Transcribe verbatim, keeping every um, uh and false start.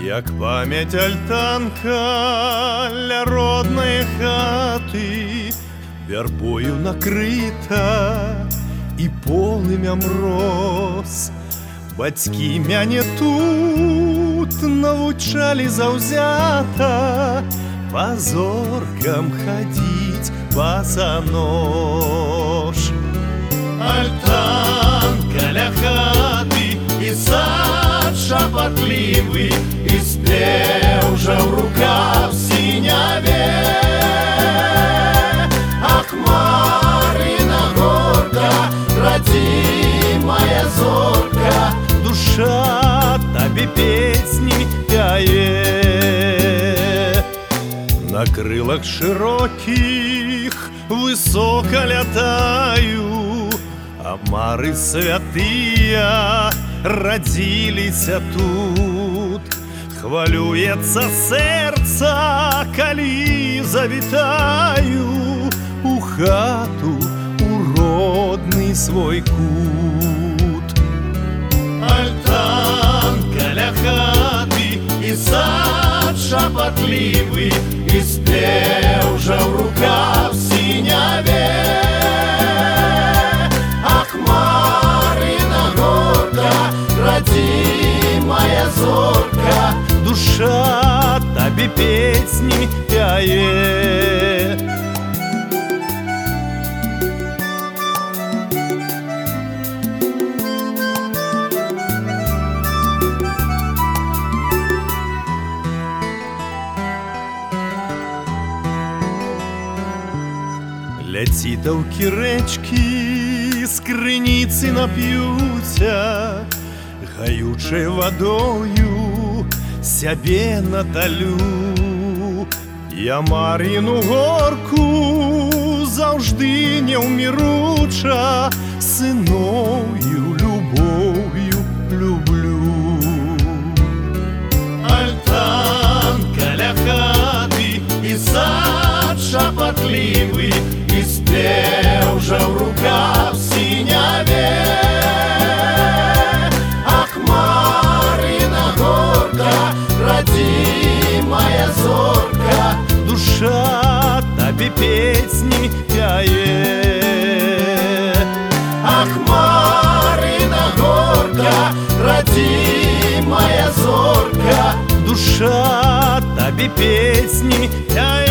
Як пам'ять альтанка ля родної хати, вярбою накрита і полымям роз. Бацькі мяне тут навучалі заўзята па зоркам хадзіць босанож. Альтанка ля хаты і сад шапатлівы, і спеў жа ў руках сіняве. А хмарына горка, радзімая зорка, душа табе песні пяе. На крылах шырокіх высока лятаю, а мары святыя радзіліся тут. Хвалюецца сэрца, калі завітаю у хату, у родны свой кут. Альтанка ля хаты і сад шапатлівы, і спеў жа ў руках сіняве. А хмарына горка, радзімая зорка, душа табе песні пяе. Ля цітаўкі рэчкі з крыніцы нап'юся, гаючай вадою сябе наталю. Я Мар'іну горку заўжды неўміруча сыною любоўю люблю. Альтанка ля хаты і сад шапатлівы, і спеў жа ў руках сіняве. А хмарына горка, радзімая зорка, душа табе песні пяе. А хмарына горка, радзімая зорка, душа табе песні пяе.